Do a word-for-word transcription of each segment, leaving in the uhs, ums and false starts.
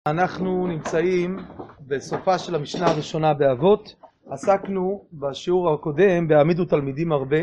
אנחנו נמצאים בסופה של המשנה הראשונה באבות. עסקנו בשיעור הקודם בהעמידו תלמידים הרבה,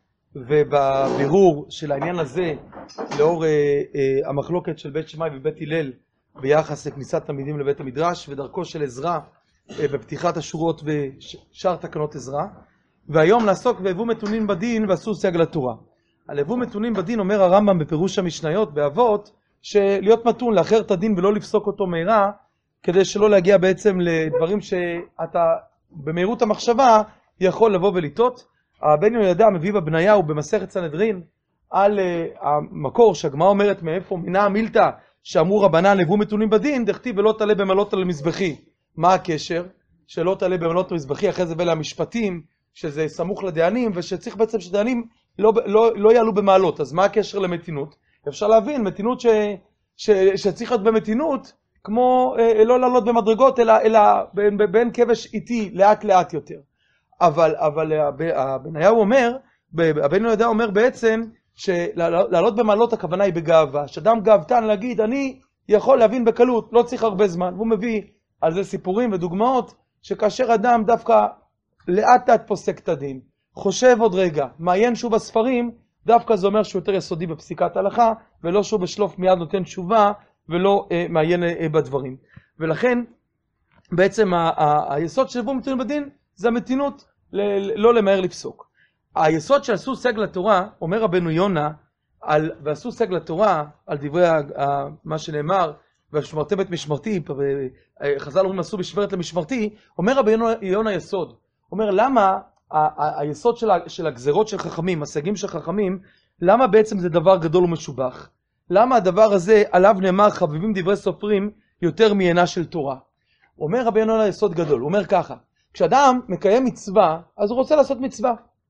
ובבירור של העניין הזה לאור אה, אה, המחלוקת של בית שמאי ובית הלל ביחס לכניסת תלמידים לבית המדרש ודרכו של עזרא אה, בפתיחת השורות ושאר תקנות עזרא. והיום נעסוק בהבוא מתונים בדין ועשו סייג לתורה. על הבוא מתונים בדין אומר הרמב"ם בפירוש המשניות באבות שלהיות מתון, לאחר את הדין ולא לפסוק אותו מהירה, כדי שלא להגיע בעצם לדברים שאתה במהירות המחשבה יכול לבוא ולטעות. הבן יהוידע מביא בבניהו במסכת סנהדרין על uh, המקור שהגמרא אומרת מאיפה מינה מילתא שאמרו רבנן הבוא מתונים בדין, דכתיב ולא תעלה במעלות על המזבחי. מה הקשר? שלא תעלה במעלות על המזבחי, אחרי זה בא המשפטים שזה סמוך לדיינים, ושצריך בעצם שדיינים לא, לא, לא יעלו במעלות. אז מה הקשר למתינות? אפשר להבין, מתינות ש, ש, שצריך להיות במתינות, כמו אה, לא לעלות במדרגות, אלא, אלא בין, בין כבש איטי, לאט לאט יותר. אבל, אבל הבניהו אומר, הבן יהוידע אומר בעצם, שלעלות במעלות הכוונה היא בגאווה. שאדם גאוותן להגיד, אני יכול להבין בקלות, לא צריך הרבה זמן. והוא מביא על זה סיפורים ודוגמאות, שכאשר אדם דווקא לאט לאט פוסק את הדין, חושב עוד רגע, מעיין שוב בספרים, דווקא זה אומר שהוא יותר יסודי בפסיקת הלכה, ולא שהוא בשלוף מיד נותן תשובה, ולא אה, מעיין אה, בדברים. ולכן, בעצם ה- ה- היסוד של הבוא מתונים בדין, זה המתינות, ל- לא למהר לפסוק. היסוד שעשו סייג לתורה, אומר רבנו יונה, על, ועשו סייג לתורה, על דברי ה- ה- מה שנאמר, ושמרתם את משמרתי, חז"ל אומרים עשו משמרת למשמרתי, אומר רבנו יונה יסוד, אומר למה, היסוד של הגזרות של חכמים, הסייגים של חכמים, למה בעצם זה דבר גדול ומשובח? למה הדבר הזה עליו נאמר חביבים דברי סופרים יותר מעינה של תורה? אומר רבי יונה יסוד גדול, הוא אומר ככה, כשאדם מקיים מצווה, אז הוא רוצה לעשות מצווה.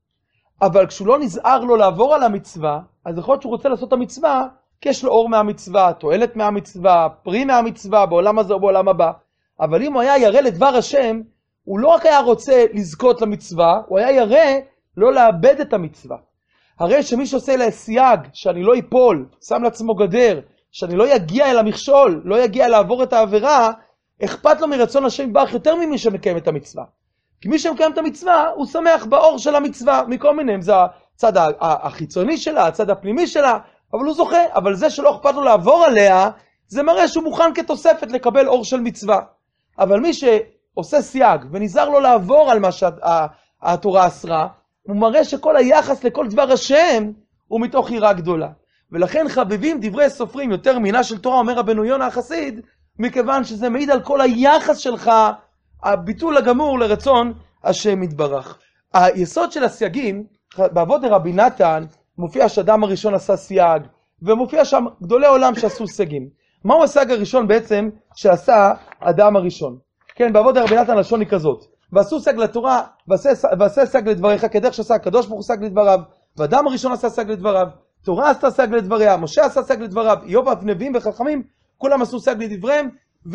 אבל כשהוא לא נזהר לו לעבור על המצווה, אז יכול להיות שהוא רוצה לעשות את המצווה, כי יש לו אור מהמצווה, תועלת מהמצווה, פרי מהמצווה, בעולם הזה או בעולם הבא. אבל אם הוא היה ירא לדבר השם, הוא לא רק היה רוצה לזכות למצווה, הוא היה ירא לא לאבד את המצווה. הרי שמי שעושה לה סייג, שאני לא ייפול, שם לעצמו גדר, שאני לא יגיע אל המכשול, לא יגיע לעבור את העבירה, אכפת לו מרצון השם יתברך יותר ממי שמקיים את המצווה. כי מי שמקיים את המצווה, הוא שמח באור של המצווה, מכל מיני, זה הצד החיצוני שלה, הצד הפנימי שלה, אבל הוא זוכה. אבל זה שלא אכפת לו לעבור עליה, זה מראה שהוא מוכן כתוספת לקבל אור של מצווה. אבל מי ש... עושה סייג ונזהר לו לעבור על מה שהתורה אסרה, הוא מראה שכל היחס לכל דבר השם הוא מתוך יראה גדולה. ולכן חביבים דברי סופרים יותר מעינה של תורה, אומר רבנו יונה החסיד, מכיוון שזה מעיד על כל היחס שלך, הביטול הגמור לרצון השם יתברך. היסוד של הסייגים, באבות דרבי נתן, מופיע שאדם הראשון עשה סייג, ומופיע שם גדולי עולם שעשו סייגים. מהו הסייג הראשון בעצם שעשה אדם הראשון? כן, באבות דרבי נתן לשון היא כזאת, ועשו סייג לתורה, ועשה סייג לדבריך, כדרך שעשה הקדוש ברוך הוא סייג לדבריו, ואדם הראשון עשה סייג לדבריו, תורה עשתה סייג לדבריה, משה עשה סייג לדבריו, איוב ואף נביאים וחכמים, כולם עשו סייג לדבריהם,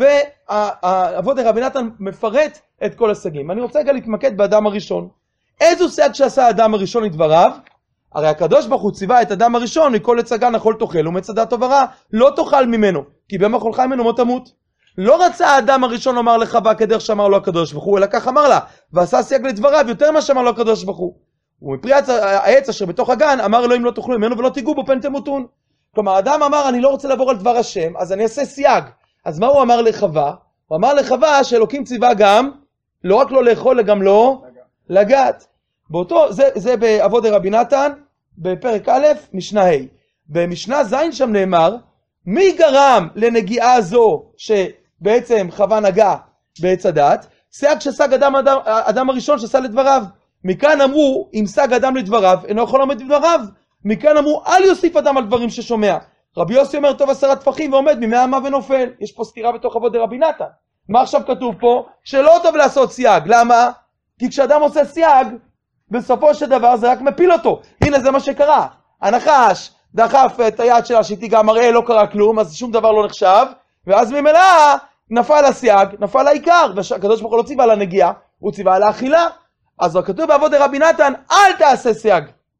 ובאבות דרבי נתן מפרט את כל הסייגים. אני רוצה רגע להתמקד באדם הראשון. איזו סייג שעשה האדם הראשון לדבריו? הרי הקדוש ברוך הוא ציווה את אדם הראשון, מכל עץ הגן אכול תאכל, ומצדה טוב ורע לא תאכל ממנו, כי ביום אכולך ממנו מות תמות. לא רצה האדם הראשון לומר לחווה כדרך שאמר לו הקדוש ברוך הוא, אלא כך אמר לה, ועשה סייג לדבריו יותר מה שאמר לו הקדוש ברוך הוא. ומפרי העץ אשר בתוך הגן אמר אלוהים לא תאכלו ממנו ולא תיגעו בו פן תמותון. כלומר האדם אמר אני לא רוצה לעבור על דבר השם, אז אני אעשה סייג. אז מה הוא אמר לחווה? הוא אמר לחווה שאלוקים ציווה גם לא רק לא לאכול, אלא גם לא לגעת. באותו, זה, זה באבות דרבי נתן בפרק א' משנה ה'. במשנה ז' שם נאמר מי גרם לנגיעה זו שבעצם חווה נגעה בעץ הדת? סייג שסג אדם, אדם, אדם הראשון שסע לדבריו. מכאן אמרו אם סג אדם לדבריו אינו יכול לעמוד לדבריו. מכאן אמרו אל יוסיף אדם על דברים ששומע. רבי יוסי אומר טוב עשרה טפחים ועומד ממאה אמה ונופל. יש פה סתירה בתוך אבות דרבי נתן. מה עכשיו כתוב פה? שלא טוב לעשות סייג. למה? כי כשאדם עושה סייג בסופו של דבר זה רק מפיל אותו. הנה זה מה שקרה, הנחש דחף את היד שלה שהיא תיגע מראה, לא קרה כלום, אז שום דבר לא נחשב, ואז ממילא נפל הסייג, נפל העיקר, והקדוש ברוך הוא לא ציווה על הנגיעה, הוא ציווה על האכילה. אז כתוב באבות דרבי נתן אל תעשה סייג,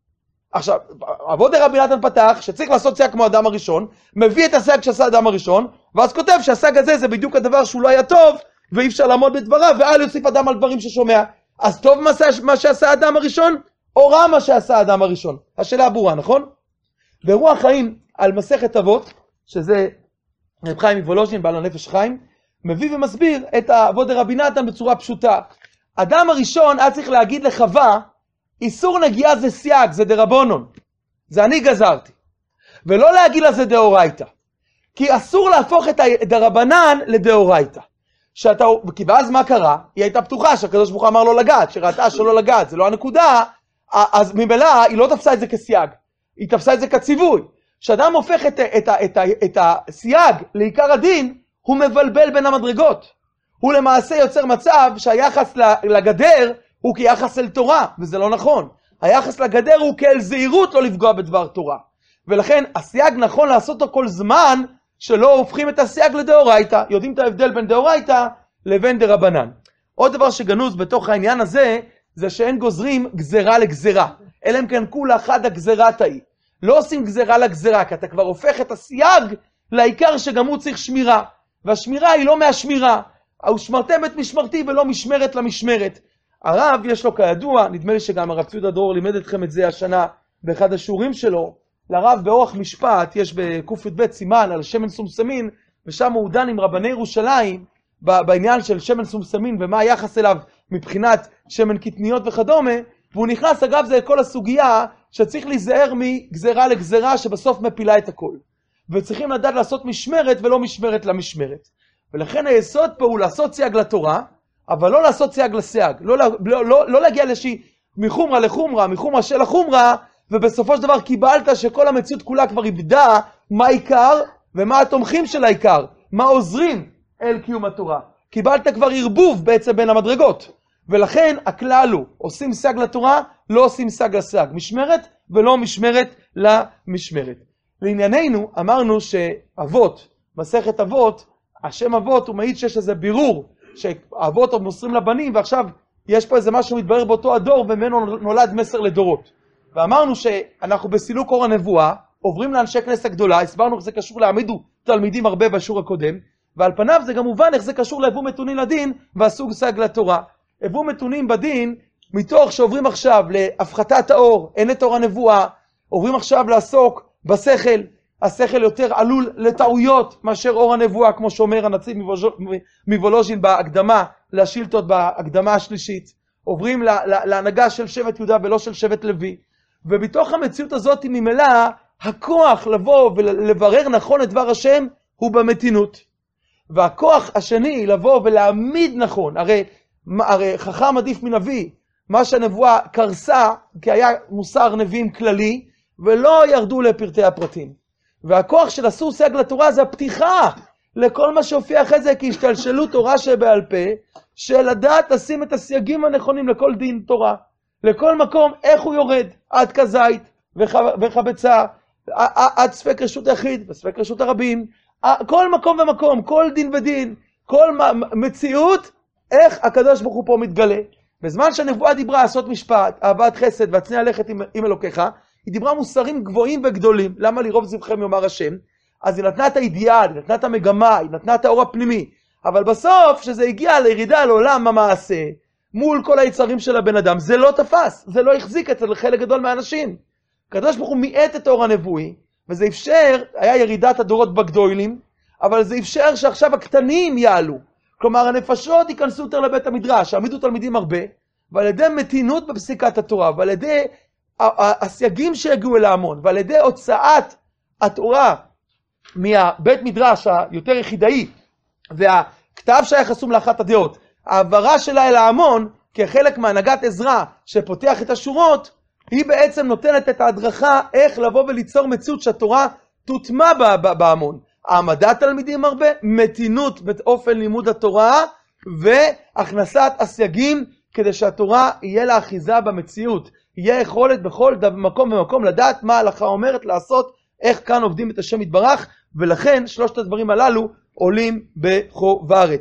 עכשיו, אבות דרבי נתן פתח שצריך לעשות סייג כמו האדם הראשון, מביא את הסייג שעשה האדם הראשון, ואז כותב שהסייג הזה זה בדיוק הדבר שהוא לא היה טוב, ואי אפשר לעמוד בדבריו, ואל יוסיף אדם על דברים ששומע. אז טוב מה שעשה האדם הראשון, או רע מה שעשה האדם הראשון? השאלה ברורה, נכון? ברוח חיים על מסכת אבות, שזה רב חיים מוולוז'ין, בעל הנפש חיים, מביא ומסביר את אבות דרבי נתן בצורה פשוטה. אדם הראשון היה צריך להגיד לחווה, איסור נגיעה זה סייג, זה דרבנון, זה אני גזרתי, ולא להגיד לה זה דאורייתא, כי אסור להפוך את הדרבנן לדאורייתא. שאתה, כי ואז מה קרה? היא הייתה פתוחה שהקדוש ברוך הוא אמר לא לגעת, שראתה שלא לגעת, זה לא הנקודה, אז ממילא היא לא תפסה את זה כסייג, היא תפסה את זה כציווי. כשאדם הופך את, את, את, את, את הסייג לעיקר הדין, הוא מבלבל בין המדרגות. הוא למעשה יוצר מצב שהיחס לגדר הוא כיחס אל תורה, וזה לא נכון. היחס לגדר הוא כאל זהירות לא לפגוע בדבר תורה. ולכן הסייג נכון לעשות אותו כל זמן שלא הופכים את הסייג לדאורייתא. יודעים את ההבדל בין דאורייתא לבין דרבנן. עוד דבר שגנוז בתוך העניין הזה, זה שאין גוזרים גזרה לגזרה. אלא אם כן כולה חד הגזרת ההיא. לא עושים גזרה לגזרה, כי אתה כבר הופך את הסייג לעיקר שגם הוא צריך שמירה. והשמירה היא לא מהשמירה. הוא שמרתם את משמרתי ולא משמרת למשמרת. הרב יש לו כידוע, נדמה לי שגם הרב ציודה דרור לימד אתכם את זה השנה באחד השיעורים שלו, לרב באורח משפט, יש בק"ב סימן על שמן סומסמין, ושם הוא דן עם רבני ירושלים, בעניין של שמן סומסמין ומה היחס אליו מבחינת שמן קטניות וכדומה, והוא נכנס אגב זה כל הסוגיה שצריך להיזהר מגזרה לגזרה שבסוף מפילה את הכל. וצריכים לדעת לעשות משמרת ולא משמרת למשמרת. ולכן היסוד פה הוא לעשות סייג לתורה, אבל לא לעשות סייג לסייג. לא, לא, לא, לא להגיע לשי מחומרה לחומרה, מחומרה של החומרה, ובסופו של דבר קיבלת שכל המציאות כולה כבר איבדה מה העיקר ומה התומכים של העיקר, מה עוזרים אל קיום התורה. קיבלת כבר ערבוב בעצם בין המדרגות. ולכן הכלל הוא, עושים סייג לתורה, לא עושים סייג לסייג. משמרת ולא משמרת למשמרת. לענייננו אמרנו שאבות, מסכת אבות, השם אבות הוא מעיד שיש איזה בירור, שהאבות עוד מוסרים לבנים, ועכשיו יש פה איזה משהו מתברר באותו הדור, וממנו נולד מסר לדורות. ואמרנו שאנחנו בסילוק אור הנבואה, עוברים לאנשי כנסת הגדולה, הסברנו איך זה קשור להעמידו תלמידים הרבה בשיעור הקודם, ועל פניו זה גם מובן איך זה קשור להבוא מתונים לדין, והסוג סייג לתורה. הבוא מתונים בדין, מתוך שעוברים עכשיו להפחתת האור, אין את אור הנבואה, עוברים עכשיו לעסוק בשכל, השכל יותר עלול לטעויות מאשר אור הנבואה, כמו שאומר הנציב מוולוז'ין בהקדמה לשאילתות בהקדמה השלישית. עוברים להנהגה של שבט יהודה ולא של שבט לוי. ובתוך המציאות הזאת ממילא הכוח לבוא ולברר נכון את דבר השם הוא במתינות. והכוח השני לבוא ולהעמיד נכון, הרי, הרי חכם עדיף מנביא, מה שהנבואה קרסה כי היה מוסר נביאים כללי ולא ירדו לפרטי הפרטים. והכוח של אסור סייג לתורה זה הפתיחה לכל מה שהופיע אחרי זה כהשתלשלות תורה שבעל פה, של לדעת לשים את הסייגים הנכונים לכל דין תורה, לכל מקום איך הוא יורד, עד כזית וחבצה, עד ספק רשות היחיד וספק רשות הרבים, כל מקום ומקום, כל דין ודין, כל מציאות, איך הקדוש ברוך הוא פה מתגלה. בזמן שהנבואה דיברה לעשות משפט, אהבת חסד והצניע לכת עם, עם אלוקיך, היא דיברה מוסרים גבוהים וגדולים. למה לרוב זבחכם יאמר השם? אז היא נתנה את האידיאל, היא נתנה את המגמה, היא נתנה את האור הפנימי. אבל בסוף, שזה הגיע לירידה לעולם המעשה, מול כל היצרים של הבן אדם, זה לא תפס, זה לא החזיק אצל חלק גדול מהאנשים. הקדוש ברוך הוא מיעט את האור הנבואי, וזה אפשר, היה ירידת הדורות בגדולים, אבל זה אפשר שעכשיו הקטנים יעלו. כלומר, הנפשות ייכנסו יותר לבית המדרש, העמידו תלמידים הרבה, ועל ידי מתינות בפסיקת התורה, ועל ידי הסייגים שהגיעו אל ההמון, ועל ידי הוצאת התורה מהבית מדרש היותר יחידאי, והכתב שהיה חסום לאחת הדעות, העברה שלה אל ההמון, כחלק מהנהגת עזרא שפותח את השורות, היא בעצם נותנת את ההדרכה איך לבוא וליצור מציאות שהתורה תוטמע בהמון. העמדת תלמידים הרבה, מתינות באופן לימוד התורה, והכנסת הסייגים כדי שהתורה יהיה לה אחיזה במציאות. יהיה יכולת בכל מקום ומקום לדעת מה ההלכה אומרת לעשות, איך כאן עובדים את השם יתברך, ולכן שלושת הדברים הללו עולים בחוברת.